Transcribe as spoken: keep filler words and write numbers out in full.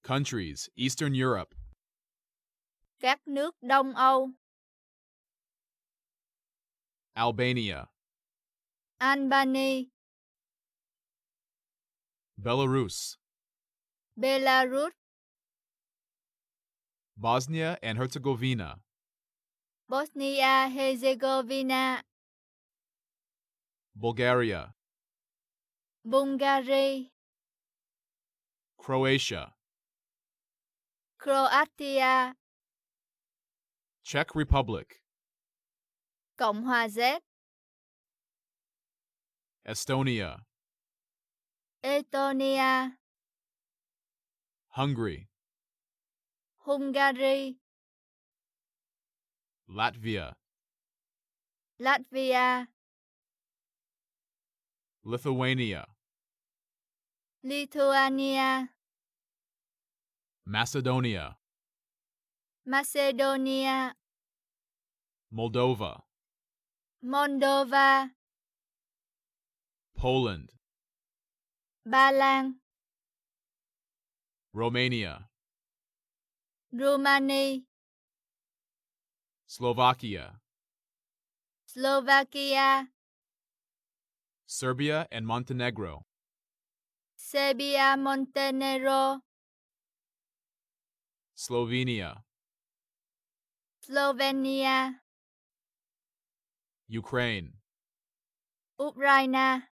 Countries, Eastern Europe. Các nước Đông Âu. Albania. Albania. Belarus. Belarus. Bosnia and Herzegovina. Bosnia Herzegovina. Bulgaria. Bulgaria. Croatia. Croatia. Czech Republic. Cộng hòa Séc. Estonia. Estonia. Hungary. Hungary. Latvia. Latvia. Lithuania. Lithuania. Macedonia. Macedonia. Moldova. Moldova. Poland. Ba Lan. Romania. Romania. Slovakia. Slovakia. Serbia and Montenegro. Serbia, Montenegro. Slovenia. Slovenia. Ukraine. Ukraine.